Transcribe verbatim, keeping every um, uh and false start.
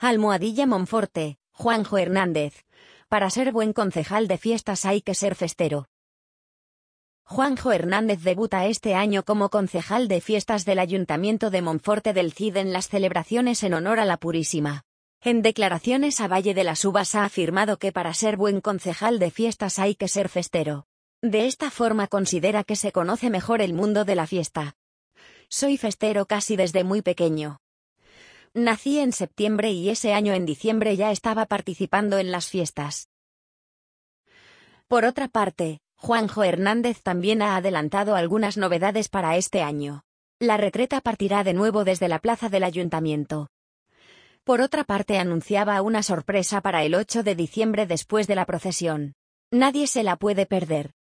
Almohadilla Monforte, Juanjo Hernández. Para ser buen concejal de fiestas hay que ser festero. Juanjo Hernández debuta este año como concejal de fiestas del Ayuntamiento de Monforte del Cid en las celebraciones en honor a la Purísima. En declaraciones a Valle de las Uvas ha afirmado que para ser buen concejal de fiestas hay que ser festero. De esta forma considera que se conoce mejor el mundo de la fiesta. Soy festero casi desde muy pequeño. Nací en septiembre y ese año en diciembre ya estaba participando en las fiestas. Por otra parte, Juanjo Hernández también ha adelantado algunas novedades para este año. La retreta partirá de nuevo desde la plaza del Ayuntamiento. Por otra parte, anunciaba una sorpresa para el ocho de diciembre después de la procesión. Nadie se la puede perder.